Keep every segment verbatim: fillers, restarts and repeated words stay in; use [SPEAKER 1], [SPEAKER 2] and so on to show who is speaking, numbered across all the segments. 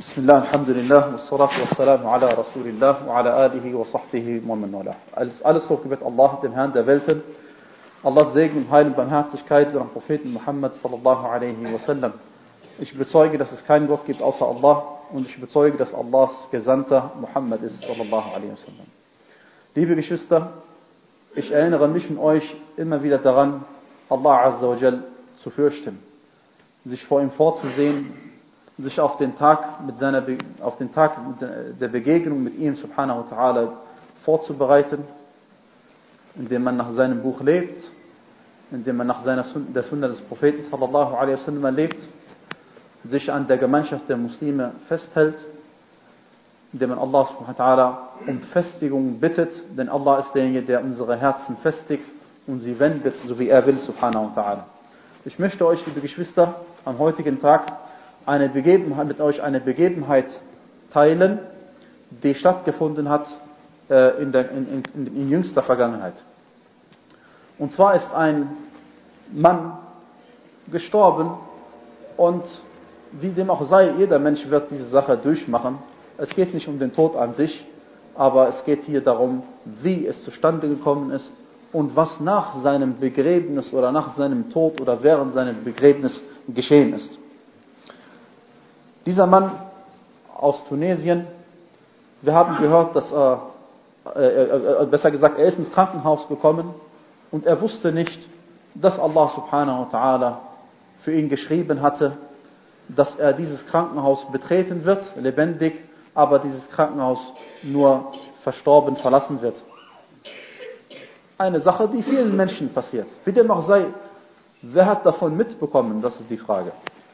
[SPEAKER 1] Bismillah, alhamdulillah, wassalatu wassalamu ala Rasulillah wa ala alihi wa sahbihi wa man wala. Alles, alles Hochgebet Allah, dem Herrn der Welten. Allahs Segen und Heil und Barmherzigkeit über den Propheten Muhammad sallallahu alaihi wasallam. Ich bezeuge, dass es keinen Gott gibt außer Allah und ich bezeuge, dass Allahs Gesandter Muhammad ist sallallahu alaihi wasallam. Liebe Geschwister, ich erinnere mich und euch immer wieder daran, Allah azza wa jal zu fürchten, sich vor ihm vorzusehen, sich auf den Tag mit seiner auf den Tag der Begegnung mit ihm subhanahu wa ta'ala vorzubereiten, indem man nach seinem Buch lebt, indem man nach seiner der Sunna des Propheten sallallahu alaihi wasallam lebt, sich an der Gemeinschaft der Muslime festhält, indem man Allah subhanahu wa ta'ala um Festigung bittet, denn Allah ist derjenige, der unsere Herzen festigt und sie wendet, so wie er will subhanahu wa ta'ala. Ich möchte euch, liebe Geschwister, am heutigen Tag eine Begebenheit, mit euch eine Begebenheit teilen, die stattgefunden hat äh, in, der, in, in, in jüngster Vergangenheit. Und zwar ist ein Mann gestorben und wie dem auch sei, jeder Mensch wird diese Sache durchmachen. Es geht nicht um den Tod an sich, aber es geht hier darum, wie es zustande gekommen ist und was nach seinem Begräbnis oder nach seinem Tod oder während seinem Begräbnis geschehen ist. Dieser Mann aus Tunesien, wir haben gehört, dass er, äh, äh, besser gesagt, er ist ins Krankenhaus gekommen und er wusste nicht, dass Allah subhanahu wa ta'ala für ihn geschrieben hatte, dass er dieses Krankenhaus betreten wird, lebendig, aber dieses Krankenhaus nur verstorben verlassen wird. Eine Sache, die vielen Menschen passiert. Wie dem auch sei, wer hat davon mitbekommen? Das ist die Frage.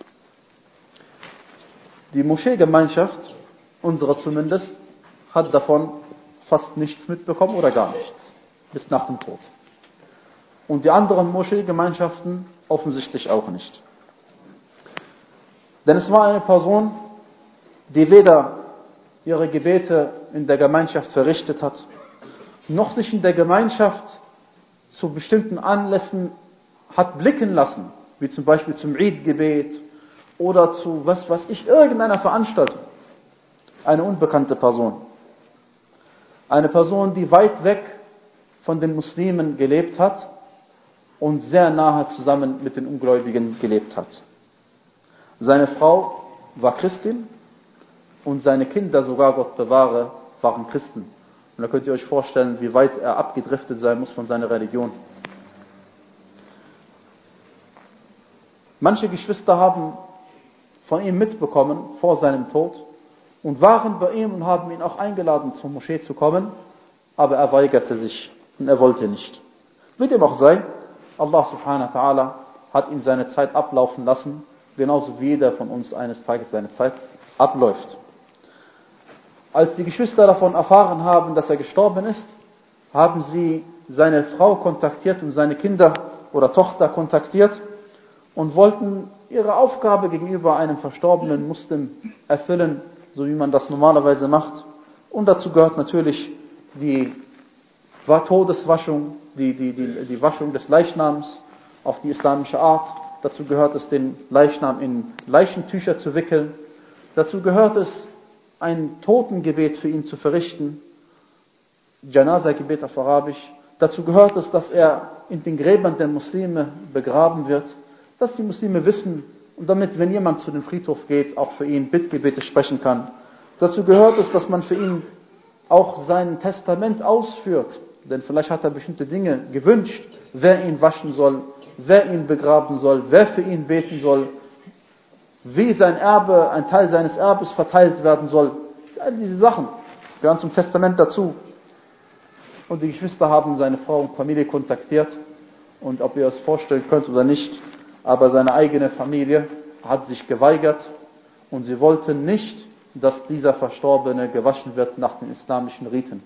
[SPEAKER 1] Die Moscheegemeinschaft, unsere zumindest, hat davon fast nichts mitbekommen oder gar nichts, bis nach dem Tod. Und die anderen Moscheegemeinschaften offensichtlich auch nicht. Denn es war eine Person, die weder ihre Gebete in der Gemeinschaft verrichtet hat, noch sich in der Gemeinschaft zu bestimmten Anlässen hat blicken lassen, wie zum Beispiel zum Eid-Gebet oder zu was weiß ich, irgendeiner Veranstaltung. Eine unbekannte Person. Eine Person, die weit weg von den Muslimen gelebt hat und sehr nahe zusammen mit den Ungläubigen gelebt hat. Seine Frau war Christin und seine Kinder, sogar Gott bewahre, waren Christen. Und da könnt ihr euch vorstellen, wie weit er abgedriftet sein muss von seiner Religion. Manche Geschwister haben von ihm mitbekommen vor seinem Tod und waren bei ihm und haben ihn auch eingeladen, zur Moschee zu kommen, aber er weigerte sich und er wollte nicht. Wie dem auch sei, Allah subhanahu wa ta'ala hat ihm seine Zeit ablaufen lassen, genauso wie jeder von uns eines Tages seine Zeit abläuft. Als die Geschwister davon erfahren haben, dass er gestorben ist, haben sie seine Frau kontaktiert und seine Kinder oder Tochter kontaktiert und wollten ihre Aufgabe gegenüber einem verstorbenen Muslim erfüllen, so wie man das normalerweise macht. Und dazu gehört natürlich die Todeswaschung, die, die, die, die Waschung des Leichnams auf die islamische Art. Dazu gehört es, den Leichnam in Leichentücher zu wickeln. Dazu gehört es, ein Totengebet für ihn zu verrichten, Janaza-Gebet auf Arabisch. Dazu gehört es, dass er in den Gräbern der Muslime begraben wird, dass die Muslime wissen und damit, wenn jemand zu dem Friedhof geht, auch für ihn Bittgebete sprechen kann. Dazu gehört es, dass man für ihn auch sein Testament ausführt, denn vielleicht hat er bestimmte Dinge gewünscht, wer ihn waschen soll, wer ihn begraben soll, wer für ihn beten soll, wie sein Erbe, ein Teil seines Erbes verteilt werden soll. All diese Sachen gehören zum Testament dazu. Und die Geschwister haben seine Frau und Familie kontaktiert und ob ihr es vorstellen könnt oder nicht, aber seine eigene Familie hat sich geweigert und sie wollten nicht, dass dieser Verstorbene gewaschen wird nach den islamischen Riten.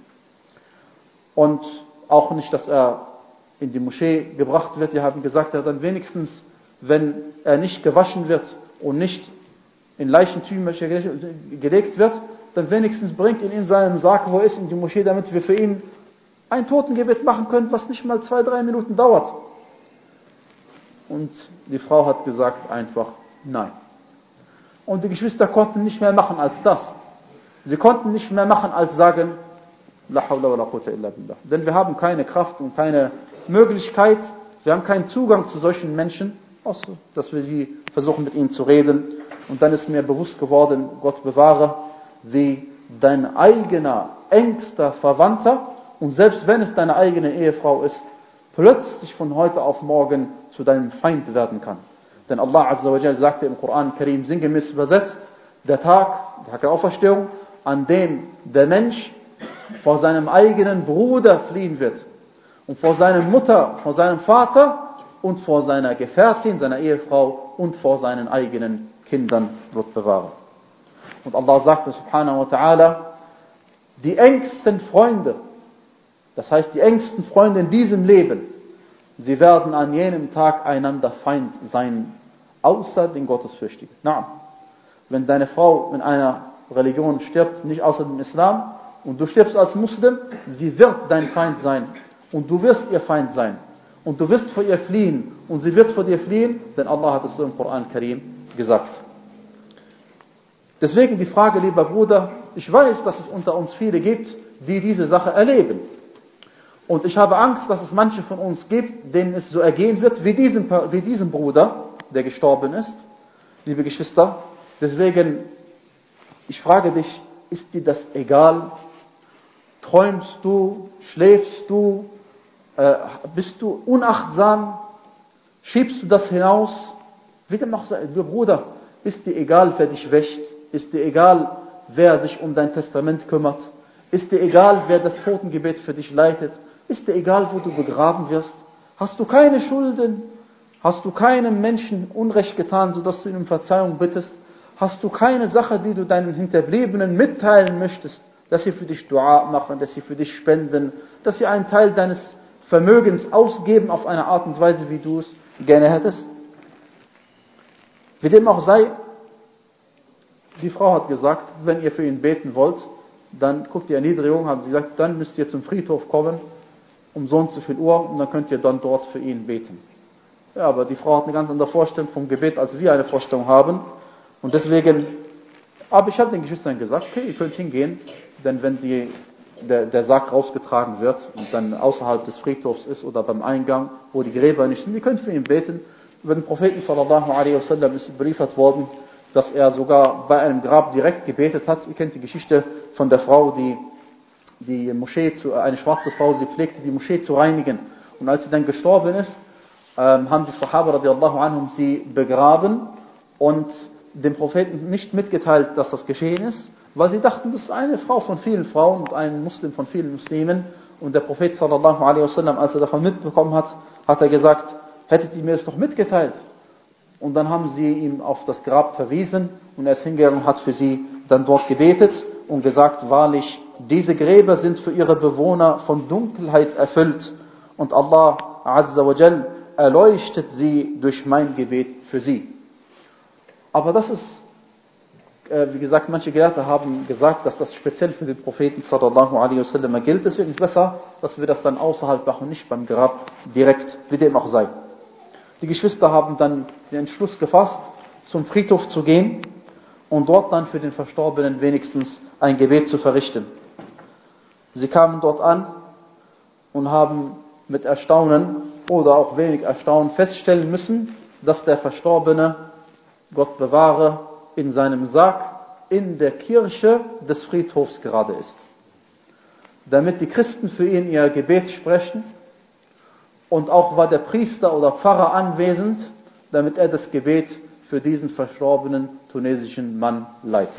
[SPEAKER 1] Und auch nicht, dass er in die Moschee gebracht wird. Die haben gesagt, ja, dann wenigstens, wenn er nicht gewaschen wird und nicht in Leichentücher gelegt wird, dann wenigstens bringt ihn in seinem Sarg, wo er ist, in die Moschee, damit wir für ihn ein Totengebet machen können, was nicht mal zwei, drei Minuten dauert. Und die Frau hat gesagt einfach nein. Und die Geschwister konnten nicht mehr machen als das. Sie konnten nicht mehr machen als sagen, La hawla wa la quwwata illa billah. Denn wir haben keine Kraft und keine Möglichkeit, wir haben keinen Zugang zu solchen Menschen, außer dass wir sie versuchen mit ihnen zu reden. Und dann ist mir bewusst geworden, Gott bewahre, wie dein eigener, engster Verwandter, und selbst wenn es deine eigene Ehefrau ist, plötzlich von heute auf morgen zu deinem Feind werden kann. Denn Allah Azza wa Jal sagte im Koran Karim sinngemäß übersetzt, der Tag, der Tag der Auferstehung, an dem der Mensch vor seinem eigenen Bruder fliehen wird und vor seiner Mutter, vor seinem Vater und vor seiner Gefährtin, seiner Ehefrau und vor seinen eigenen Kindern wird bewahren. Und Allah sagte subhanahu wa ta'ala, die engsten Freunde, das heißt die engsten Freunde in diesem Leben, sie werden an jenem Tag einander Feind sein, außer den Gottesfürchtigen. Na, wenn deine Frau in einer Religion stirbt, nicht außer dem Islam, und du stirbst als Muslim, sie wird dein Feind sein. Und du wirst ihr Feind sein. Und du wirst vor ihr fliehen. Und sie wird vor dir fliehen, denn Allah hat es so im Koran Karim gesagt. Deswegen die Frage, lieber Bruder, ich weiß, dass es unter uns viele gibt, die diese Sache erleben. Und ich habe Angst, dass es manche von uns gibt, denen es so ergehen wird, wie diesem, wie diesem Bruder, der gestorben ist. Liebe Geschwister, deswegen, ich frage dich, ist dir das egal? Träumst du? Schläfst du? Äh, bist du unachtsam? Schiebst du das hinaus? Wie dem auch sei, du Bruder, ist dir egal, wer dich wäscht? Ist dir egal, wer sich um dein Testament kümmert? Ist dir egal, wer das Totengebet für dich leitet? Ist dir egal, wo du begraben wirst? Hast du keine Schulden? Hast du keinem Menschen Unrecht getan, sodass du ihm um Verzeihung bittest? Hast du keine Sache, die du deinen Hinterbliebenen mitteilen möchtest, dass sie für dich Dua machen, dass sie für dich spenden, dass sie einen Teil deines Vermögens ausgeben auf eine Art und Weise, wie du es gerne hättest? Wie dem auch sei, die Frau hat gesagt, wenn ihr für ihn beten wollt, dann guckt die Erniedrigung, haben sie gesagt, dann müsst ihr zum Friedhof kommen, um so und so viel Uhr, und dann könnt ihr dann dort für ihn beten. Ja, aber die Frau hat eine ganz andere Vorstellung vom Gebet, als wir eine Vorstellung haben. Und deswegen, aber ich habe den Geschwistern gesagt, okay, ihr könnt hingehen, denn wenn die, der, der Sarg rausgetragen wird und dann außerhalb des Friedhofs ist oder beim Eingang, wo die Gräber nicht sind, ihr könnt für ihn beten. Über den Propheten sallallahu alaihi wasallam ist überliefert worden, dass er sogar bei einem Grab direkt gebetet hat. Ihr kennt die Geschichte von der Frau, die die Moschee, zu, eine schwarze Frau, sie pflegte die Moschee zu reinigen. Und als sie dann gestorben ist, ähm, haben die Sahaba radiallahu anhum sie begraben und dem Propheten nicht mitgeteilt, dass das geschehen ist, weil sie dachten, das ist eine Frau von vielen Frauen und ein Muslim von vielen Muslimen. Und der Prophet sallallahu alaihi wasallam, als er davon mitbekommen hat, hat er gesagt, hättet ihr mir das doch mitgeteilt. Und dann haben sie ihm auf das Grab verwiesen und er ist hingegangen und hat für sie dann dort gebetet und gesagt, wahrlich, diese Gräber sind für ihre Bewohner von Dunkelheit erfüllt und Allah Azza wa Jal erleuchtet sie durch mein Gebet für sie. Aber das ist, äh, wie gesagt, manche Gelehrte haben gesagt, dass das speziell für den Propheten sallallahu alaihi wasallam gilt. Deswegen ist es besser, dass wir das dann außerhalb machen, nicht beim Grab direkt, wie dem auch sei. Die Geschwister haben dann den Entschluss gefasst, zum Friedhof zu gehen und dort dann für den Verstorbenen wenigstens ein Gebet zu verrichten. Sie kamen dort an und haben mit Erstaunen oder auch wenig Erstaunen feststellen müssen, dass der Verstorbene, Gott bewahre, in seinem Sarg in der Kirche des Friedhofs gerade ist. Damit die Christen für ihn ihr Gebet sprechen und auch war der Priester oder Pfarrer anwesend, damit er das Gebet für diesen verstorbenen tunesischen Mann leitet.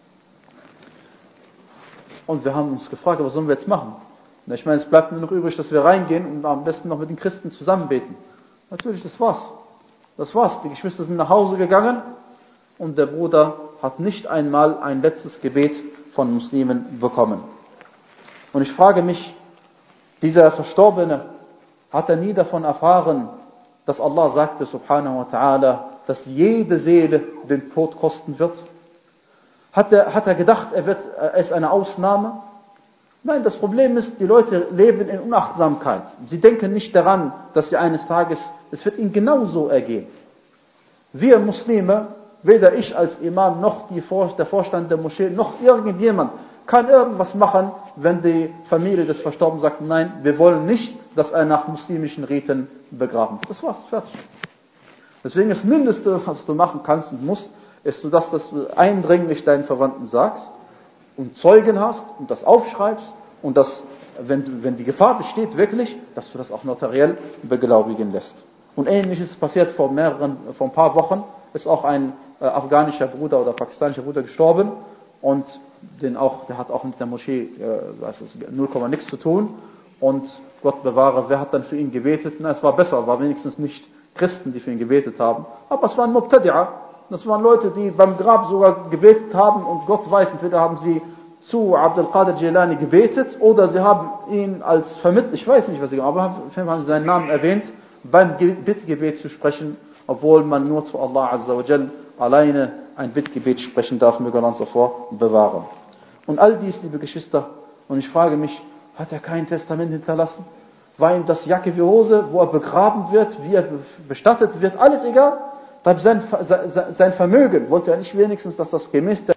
[SPEAKER 1] Und wir haben uns gefragt, was sollen wir jetzt machen? Ich meine, es bleibt nur noch übrig, dass wir reingehen und am besten noch mit den Christen zusammen beten. Natürlich, das war's. Das war's. Die Geschwister sind nach Hause gegangen und der Bruder hat nicht einmal ein letztes Gebet von Muslimen bekommen. Und ich frage mich, dieser Verstorbene, hat er nie davon erfahren, dass Allah sagte, subhanahu wa ta'ala, dass jede Seele den Tod kosten wird? Hat er, hat er gedacht, er wird, er ist eine Ausnahme? Nein, das Problem ist, die Leute leben in Unachtsamkeit. Sie denken nicht daran, dass sie eines Tages, es wird ihnen genauso ergehen. Wir Muslime, weder ich als Imam, noch die Vor- der Vorstand der Moschee, noch irgendjemand kann irgendwas machen, wenn die Familie des Verstorbenen sagt, nein, wir wollen nicht, dass er nach muslimischen Riten begraben wird. Das war's, fertig. Deswegen das Mindeste, was du machen kannst und musst, ist, dass du eindringlich deinen Verwandten sagst und Zeugen hast und das aufschreibst und dass, wenn, wenn die Gefahr besteht, wirklich, dass du das auch notariell beglaubigen lässt. Und Ähnliches ist passiert vor mehreren, vor ein paar Wochen, ist auch ein äh, afghanischer Bruder oder pakistanischer Bruder gestorben und den auch, der hat auch mit der Moschee äh, null Komma nichts zu tun und Gott bewahre, wer hat dann für ihn gebetet? Na, es war besser, war wenigstens nicht Christen, die für ihn gebetet haben, aber es waren Mubtadi'a, das waren Leute, die beim Grab sogar gebetet haben und Gott weiß, entweder haben sie zu Abdul Qadir Jilani gebetet oder sie haben ihn als Vermittler, ich weiß nicht, was sie gemacht haben, aber haben sie seinen Namen erwähnt, beim Bittgebet zu sprechen, obwohl man nur zu Allah Azza wa Jal alleine ein Bittgebet sprechen darf, möge Allah uns davor bewahren. Und all dies, liebe Geschwister, und ich frage mich, hat er kein Testament hinterlassen? War ihm das Jacke wie Hose, wo er begraben wird, wie er bestattet wird, alles egal? Sein, sein Vermögen, wollte er nicht wenigstens, dass das gemäß